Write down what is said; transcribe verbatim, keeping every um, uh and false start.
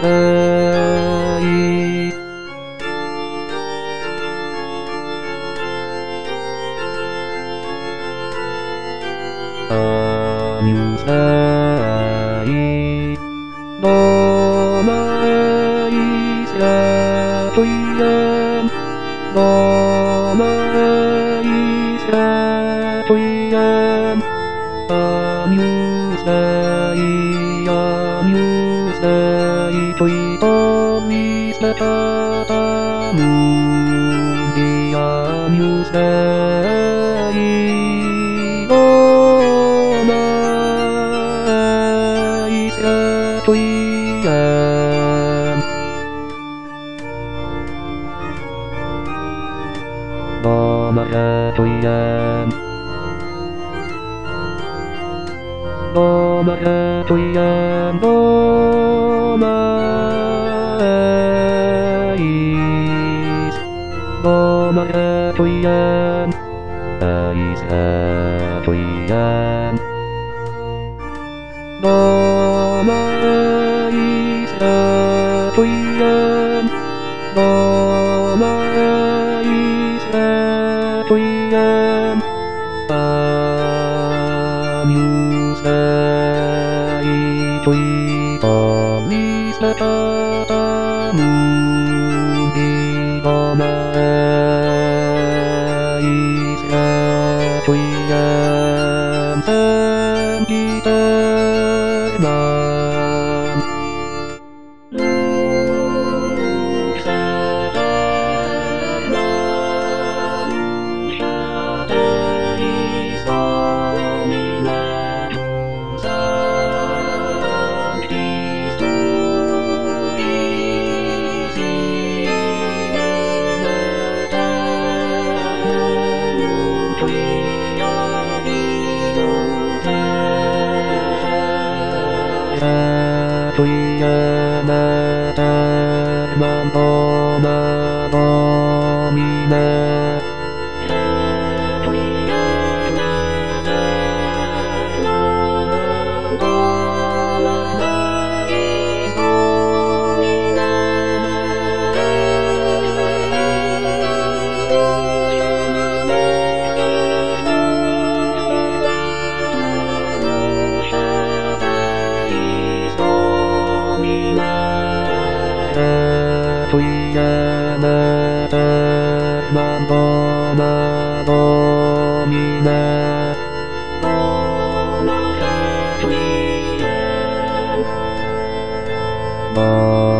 い。あみゅさい。どまいしゃといやん。どまいしゃといやん。あみゅさいあみゅさいといとみさたむぎあみゅさいどまいしゃといやん。どまやといやん。どまやといやん。どまいしどまやといやん。あいしゃといやん。どまいしゃといやん。どまいしゃといやん。あみゅさいといとみさたむぎどまいしゃといやん。さんぎたまん。といやまたまどまどみなといやまたまどまいそみなといやまたまどまどみなどまといやま